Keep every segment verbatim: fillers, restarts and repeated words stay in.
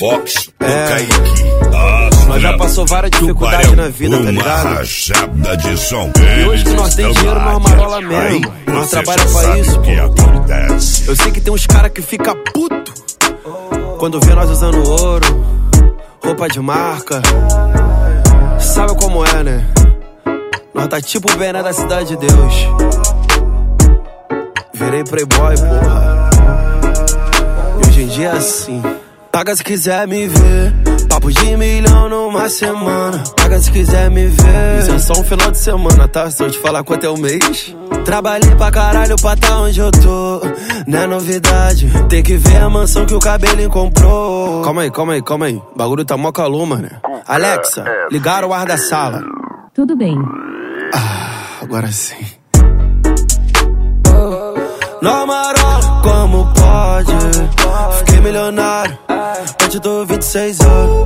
Fox do é. Kaique. Nós já passou várias dificuldades na vida, tá ligado? Uma rajada de som. E hoje que nós tem dinheiro, nós marola mesmo. Nós trabalhamos pra isso, que acontece. Eu sei que tem uns cara que fica puto quando vê nós usando ouro, roupa de marca. Sabe como é, né? Nós tá tipo o Bené da Cidade de Deus. Virei playboy, porra. E hoje em dia é assim. Paga se quiser me ver. Papo de milhão numa semana. Paga se quiser me ver. Isso é só um final de semana, tá? Se eu te falar quanto é o mês. Trabalhei pra caralho pra tá onde eu tô. Não é novidade. Tem que ver a mansão que o cabelinho comprou. Calma aí, calma aí, calma aí. O bagulho tá mó calor, mano. Alexa, ligaram o ar da sala. Tudo bem. Ah, agora sim. Não marola, como pode? Fiquei milionário, hoje tô vinte e seis anos.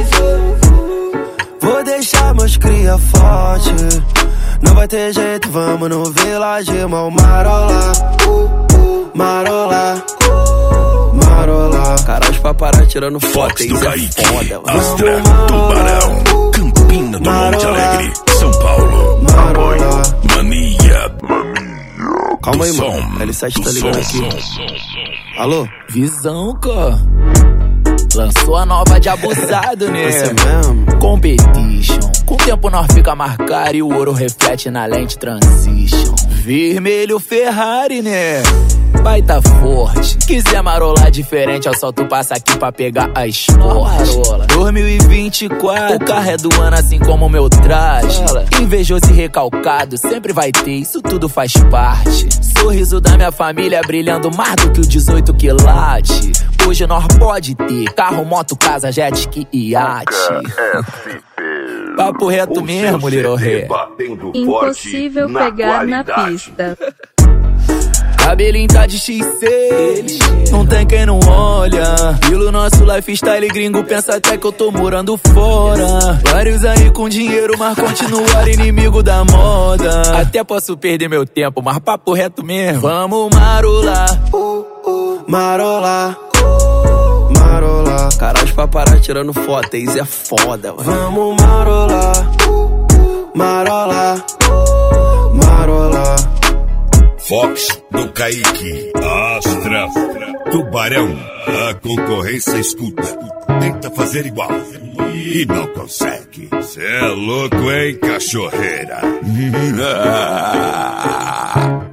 Vou deixar meus cria forte. Não vai ter jeito, vamos no Village Mall. Marola, marola, marola. Caralho, os paparazzi tirando foto. Fox do Kaique, é foda, Astra, Tubarão, Campina do Monte Alegre, São Paulo, marola. Mania. Calma aí, som, mano. L sete tá ligando aqui. som. Alô? Visão, cara. Lançou a nova de abusado, né? Você mesmo? Competition. Com o tempo nós fica marcado e o ouro reflete na lente transition. Vermelho Ferrari, né? Vai tá forte. Quiser marolar diferente, eu solto passa aqui pra pegar a esporte. dois mil e vinte e quatro, o carro é do ano assim como o meu traje. Invejoso e recalcado, sempre vai ter, isso tudo faz parte. Sorriso da minha família brilhando mais do que o dezoito quilate. Hoje nós pode ter carro, moto, casa, jet ski e iate. Papo reto mesmo, Little Ré. Impossível pegar na pista. Cabelinho tá de X seis, não tem quem não olha. Pelo nosso lifestyle gringo, pensa até que eu tô morando fora. Vários aí com dinheiro, mas continuar inimigo da moda. Até posso perder meu tempo, mas papo reto mesmo. Vamos marolar, marola, marola. Caralho, os paparazzi tirando foto, isso é foda, mano. Vamos marolar, marola, marola. Fox do Kaique, Astra, Tubarão. A concorrência escuta, tenta fazer igual e não consegue. Cê é louco, hein, cachorreira?